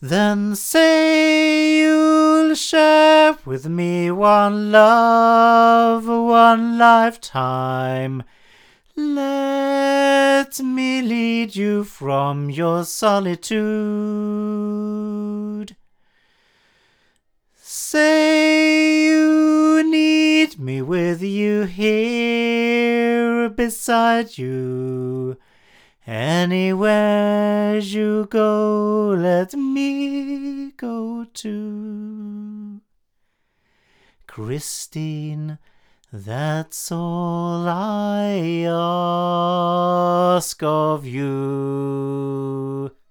Then say you'll share with me one love, one lifetime. Let me lead you from your solitude. Say you need me with you here beside you. Anywhere you go, let me go too. Christine, that's all I ask of you.